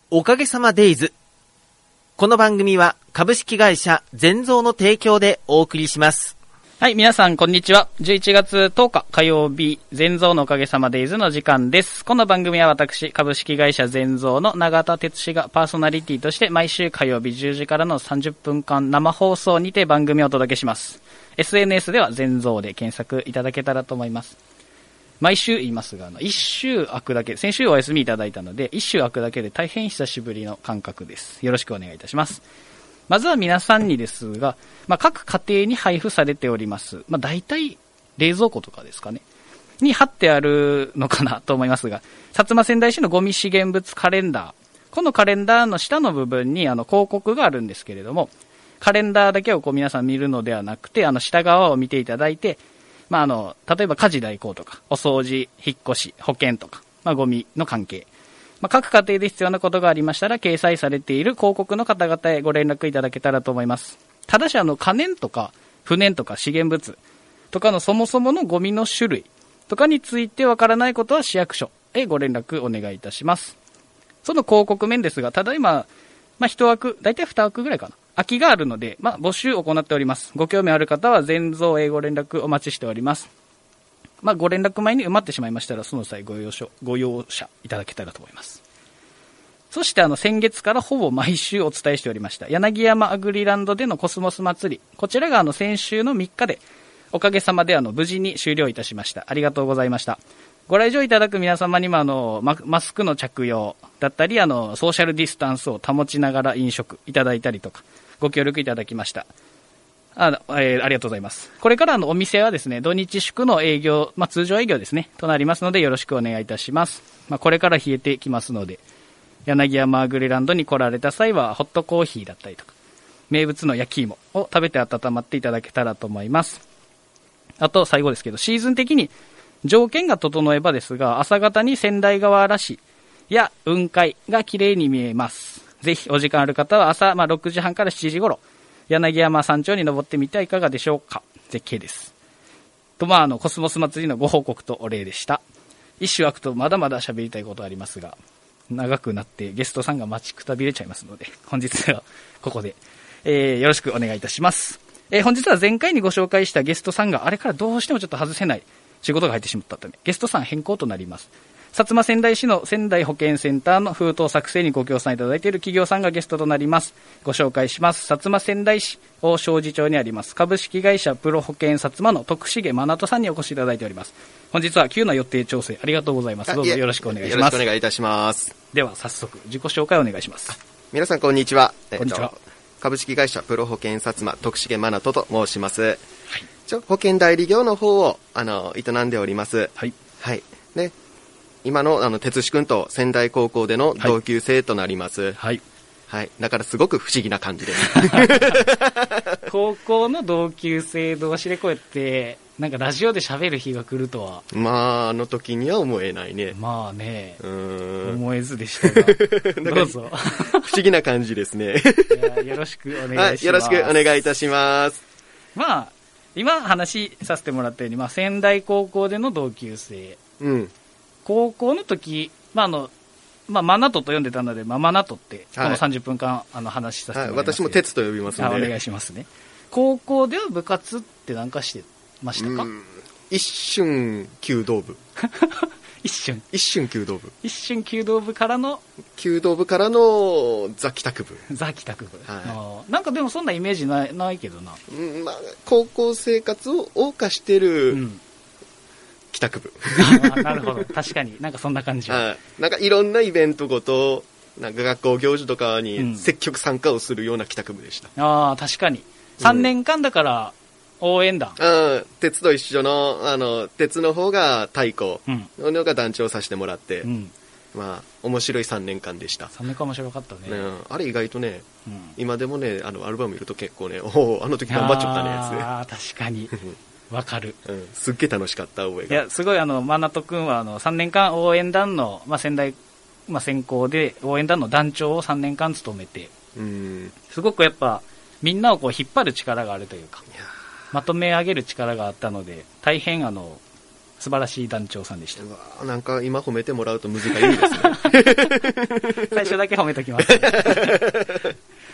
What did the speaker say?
おかげさまデイズ。この番組は株式会社全蔵の提供でお送りします。 はい、皆さんこんにちは。11月10日火曜日、全蔵のおかげさまデイズの時間です。この番組は私、株式会社全蔵の永田哲司がパーソナリティとして毎週火曜日10時からの30分間生放送にて番組をお届けします。SNS では全蔵で検索いただけたらと思います。毎週言いますが、一週空くだけ、先週お休みいただいたので、一週空くだけで大変久しぶりの感覚です。よろしくお願いいたします。まずは皆さんにですが、各家庭に配布されております。大体、冷蔵庫とかですかね。に貼ってあるのかなと思いますが、薩摩川内市のゴミ資源物カレンダー。このカレンダーの下の部分に広告があるんですけれども、カレンダーだけを皆さん見るのではなくて、下側を見ていただいて、例えば家事代行とか、お掃除、引っ越し、保険とか、ゴミの関係。各家庭で必要なことがありましたら、掲載されている広告の方々へご連絡いただけたらと思います。ただし、可燃とか、不燃とか資源物とかのそもそものゴミの種類とかについてわからないことは市役所へご連絡お願いいたします。その広告面ですが、ただいま、1枠、だいたい2枠ぐらいかな。空きがあるので、募集を行っております。ご興味ある方は全蔵へご連絡お待ちしております。ご連絡前に埋まってしまいましたら、その際ご容赦いただけたらと思います。そして先月からほぼ毎週お伝えしておりました、柳山アグリランドでのコスモス祭り。こちらが先週の3日で、おかげさまで無事に終了いたしました。ありがとうございました。ご来場いただく皆様にもマスクの着用だったり、ソーシャルディスタンスを保ちながら飲食いただいたりとか、ご協力いただきました。ありがとうございます。これからお店はですね、土日祝の営業、通常営業ですね、となりますのでよろしくお願いいたします。これから冷えてきますので、柳山アグリランドに来られた際は、ホットコーヒーだったりとか、名物の焼き芋を食べて温まっていただけたらと思います。あと、最後ですけど、シーズン的に条件が整えばですが、朝方に仙台川嵐や雲海が綺麗に見えます。ぜひお時間ある方は朝、6時半から7時頃、柳山山頂に登ってみてはいかがでしょうか。絶景です。と、コスモス祭りのご報告とお礼でした。一種空くとまだまだ喋りたいことありますが、長くなってゲストさんが待ちくたびれちゃいますので、本日はここで、よろしくお願いいたします。本日は前回にご紹介したゲストさんがあれからどうしてもちょっと外せない仕事が入ってしまったため、ゲストさん変更となります。薩摩川内市の仙台保健センターの封筒作成にご協賛いただいている企業さんがゲストとなります。ご紹介します。薩摩川内市大正寺町にあります株式会社プロ保険薩摩の徳重真人さんにお越しいただいております。本日は急な予定調整ありがとうございます。どうぞよろしくお願いします。 よろしくお願いいたします。 では早速自己紹介をお願いします。 皆さんこんにちは。 こんにちは。 株式会社プロ保険薩摩徳重真人と申します。はい、保険代理業の方を営んでおります。 はい。 はい。で、今の哲司君と仙台高校での同級生となります。 はい。 はい。だからすごく不思議な感じです。 高校の同級生同士でこうやってラジオで喋る日が来るとは、 あの時には思えないね。 思えずでしたがどうぞ。 不思議な感じですね。 よろしくお願いします。 よろしくお願いいたします。 今話させてもらったように、仙台高校での同級生。 うん。 高校の時、マナトと呼んでたので、マナトってこの30分間話させてもらいます。 私も鉄と呼びますので。 お願いしますね。高校では部活って何かしてましたか？ 一瞬弓道部。 一瞬弓道部。 一瞬弓道部からの弓道部からのザ帰宅部。 ザ帰宅部。 はい。 でもそんなイメージないけどな。 高校生活を謳歌してる、帰宅部。 なるほど。確かにそんな感じ。 いろんなイベントごと、学校行事とかに積極参加をするような帰宅部でした。 確かに。3年間だから応援団。 鉄と一緒の、鉄の方が太鼓の方が団長させてもらって、面白い3年間でした。 3年間面白かったね。 あれ意外とね、今でもね、アルバム見ると結構ね、あの時頑張っちゃったね、やつね。 確かに。わかる。 すっげえ楽しかった覚えが。 いや、すごいマナト君は3年間応援団の、仙台、専攻で応援団の団長を3年間務めて、すごくやっぱみんなを引っ張る力があるというか、まとめ上げる力があったので、大変素晴らしい団長さんでした。 うわなんか今褒めてもらうと難しいですね。 最初だけ褒めときます。